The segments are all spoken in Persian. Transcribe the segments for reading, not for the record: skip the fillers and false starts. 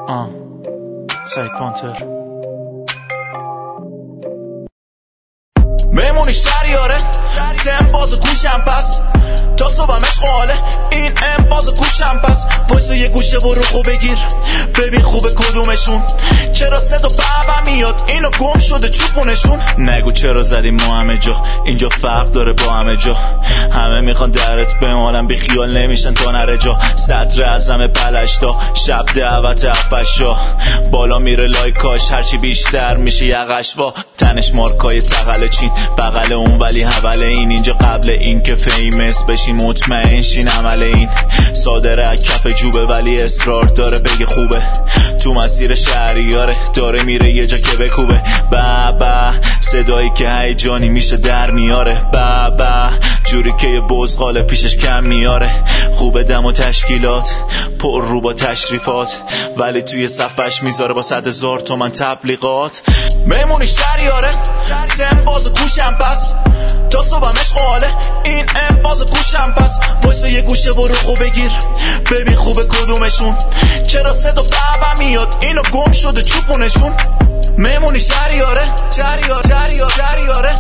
سعید پانتر. میمونی شریاره تم بازو گوشم پس تا صبحم عشقاله این بازو گوشم پس وایسا یه گوشه برو خوب بگیر ببین خوبه کدومشون چرا صدا بابا میاد اینو گم شده چوبونشون نگو چرا زدیم ما همه جا اینجا فرق داره با همه جا همه میخوان درت بمالن بی خیال نمیشن تا نره جا سطر از همه پلشتا شب دعوت افشا بالا میره لایکاش هرچی بیشتر میشه یقش وا تنش مارکای تقل چین بغل اون ولی حول اینجا قبل این که فیمس بشی مطمئن شین عمل این صادره کف جوبه ولی اصرار داره بگه خوبه تو مسیر شهریاره داره میره یه جا که بکوبه بابا صدایی که هیجانی میشه در میاره بابا جوری که یه بزغاله پیشش کم میاره خوبه دم و تشکیلات پر رو با تشریفات ولی توی صفش میذاره با 100,000 تومن تبلیغات میمونی شهریاره تم بازو گوشم پس تا صبحم عشقاله این بازو گوشم پس وایسا یه گوشه برو خوب بگیر ببین خوبه کدومشون چرا صدا بابا میاد اینو گم شده چوبونشون میمونی شهریاره شهریاره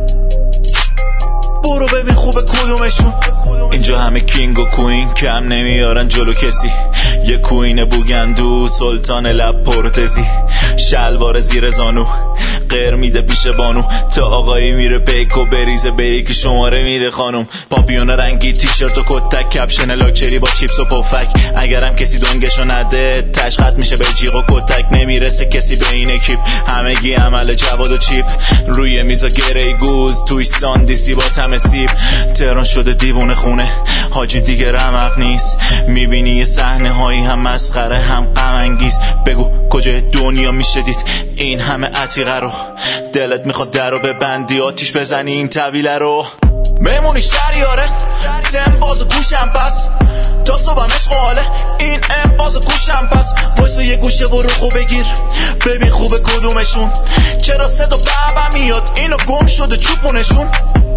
برو ببین خوبه کدومشون اینجا همه کینگ و کوین کم نمیارن جلو کسی یه کوین بوگندو سلطان لب پرتزی شلوار زیر زانو غیر میده پیش بانو تا آقایی میره پیک و بریزه به یکی شماره میده خانم پاپیون رنگی تیشرت و کتک کپشن لاکچری با چیپس و پفک اگرم کسی دنگشو نده تشخط میشه به جیغ و کتک نمیرسه کسی به این اکیپ همگی عمل جواد و چیپ روی میزا گره گوز توی ساندیسی با تم سیب تهران شده دیوونه خونه حاجی دیگه رمق نیست میبینی یه صحنه هایی هم مسخره هم غم انگیز بگو کجای دنیا میشه دید این همه عتیقه رو دلت میخواد در رو ببندی آتیش بزنی این طویله رو میمونی شهریاره تم بازو گوشم پس تا صبحم عشقاله این بازو گوشم پس وایسا یه گوشه برو خوب بگیر ببین خوبه کدومشون چرا صدا بابا میاد اینو گم شده چوبونشون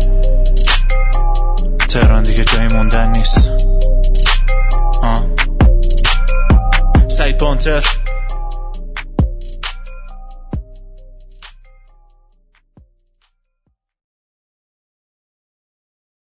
تهران دیگه جایی موندن نیست سعید پانتر.